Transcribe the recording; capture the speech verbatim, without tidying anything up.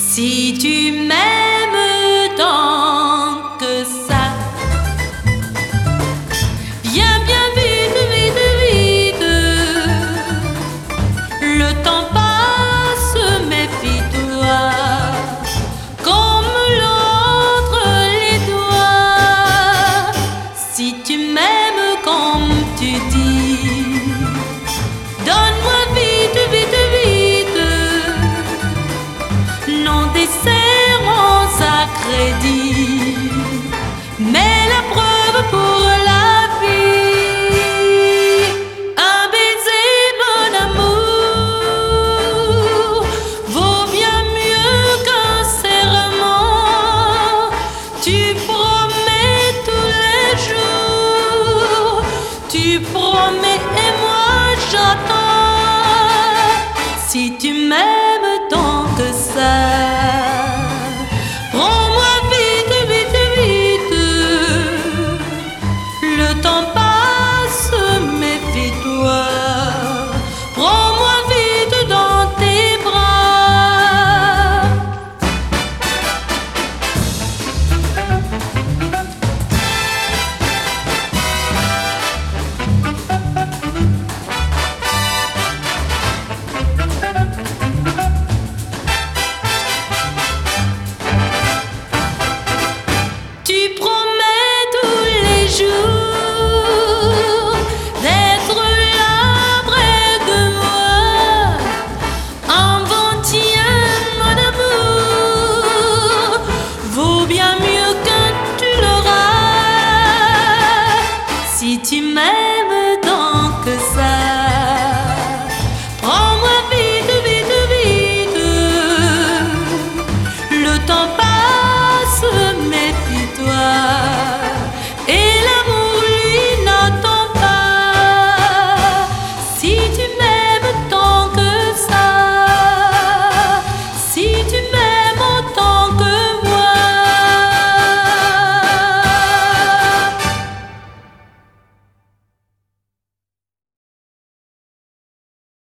Si tu m'aimes tant que ça, viens bien vite, vite, vite. Le temps passe, méfie-toi, comme l'autre les doigts. Si tu m'aimes comme tu dis, donne-moi vite, vite, vite. Non des serments à crédit.